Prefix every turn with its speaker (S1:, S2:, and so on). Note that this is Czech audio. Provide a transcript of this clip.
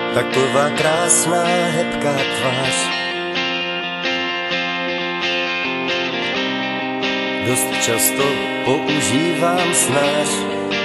S1: taková krásná hebká tvář. Dost často používám snář,